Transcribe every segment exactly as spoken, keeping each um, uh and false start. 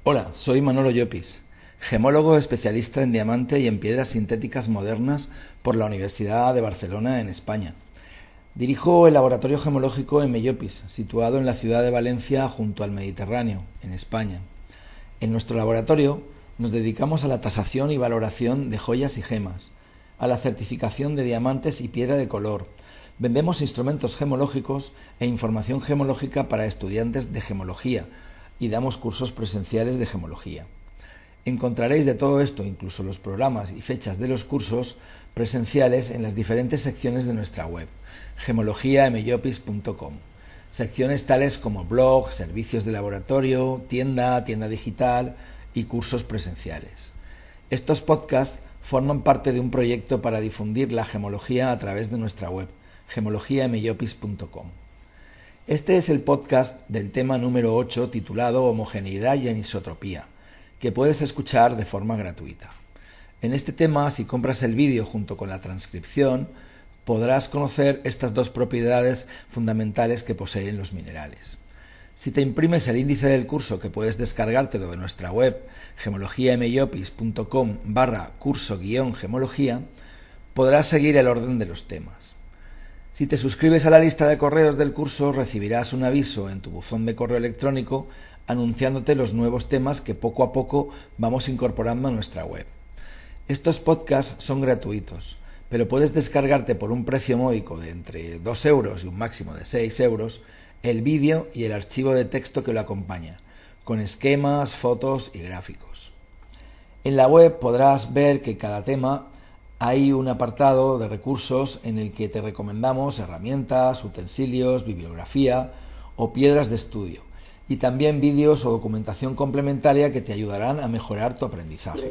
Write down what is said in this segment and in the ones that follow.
Hola, soy Manolo Llopis, gemólogo especialista en diamante y en piedras sintéticas modernas por la Universidad de Barcelona, en España. Dirijo el laboratorio gemológico en Mellopis, situado en la ciudad de Valencia junto al Mediterráneo, en España. En nuestro laboratorio nos dedicamos a la tasación y valoración de joyas y gemas, a la certificación de diamantes y piedra de color. Vendemos instrumentos gemológicos e información gemológica para estudiantes de gemología y damos cursos presenciales de gemología. Encontraréis de todo esto, incluso los programas y fechas de los cursos presenciales, en las diferentes secciones de nuestra web, gemologia mellopis punto com. Secciones tales como blog, servicios de laboratorio, tienda, tienda digital y cursos presenciales. Estos podcasts forman parte de un proyecto para difundir la gemología a través de nuestra web, gemologia mellopis punto com. Este es el podcast del tema número ocho, titulado Homogeneidad y anisotropía, que puedes escuchar de forma gratuita. En este tema, si compras el vídeo junto con la transcripción, podrás conocer estas dos propiedades fundamentales que poseen los minerales. Si te imprimes el índice del curso, que puedes descargarte de nuestra web, gemologia mellopis punto com barra curso guión gemología, podrás seguir el orden de los temas. Si te suscribes a la lista de correos del curso, recibirás un aviso en tu buzón de correo electrónico anunciándote los nuevos temas que poco a poco vamos incorporando a nuestra web. Estos podcasts son gratuitos, pero puedes descargarte por un precio módico de entre dos euros y un máximo de seis euros el vídeo y el archivo de texto que lo acompaña, con esquemas, fotos y gráficos. En la web podrás ver que cada tema hay un apartado de recursos en el que te recomendamos herramientas, utensilios, bibliografía o piedras de estudio, y también vídeos o documentación complementaria que te ayudarán a mejorar tu aprendizaje.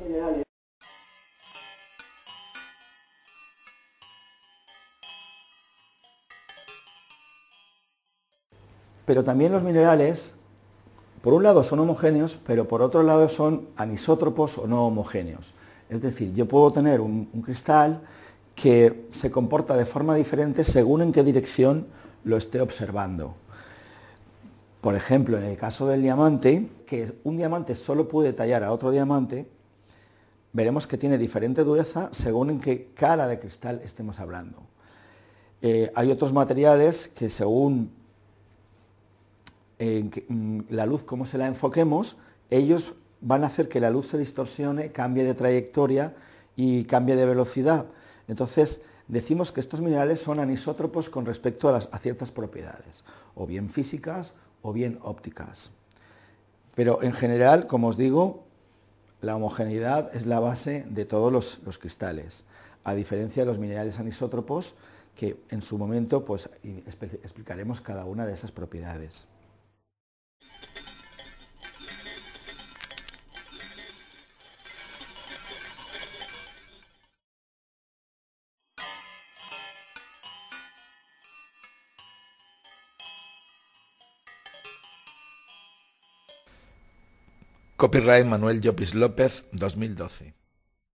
Pero también los minerales, por un lado son homogéneos, pero por otro lado son anisótropos o no homogéneos. Es decir, yo puedo tener un, un cristal que se comporta de forma diferente según en qué dirección lo esté observando. Por ejemplo, en el caso del diamante, que un diamante solo puede tallar a otro diamante, veremos que tiene diferente dureza según en qué cara de cristal estemos hablando. Eh, hay otros materiales que, según en que, la luz, cómo se la enfoquemos, ellos van a hacer que la luz se distorsione, cambie de trayectoria y cambie de velocidad. Entonces, decimos que estos minerales son anisótropos con respecto a, las, a ciertas propiedades, o bien físicas o bien ópticas. Pero en general, como os digo, la homogeneidad es la base de todos los, los cristales, a diferencia de los minerales anisótropos, que en su momento pues, explicaremos cada una de esas propiedades. Copyright Manuel Llopis López, dos mil doce.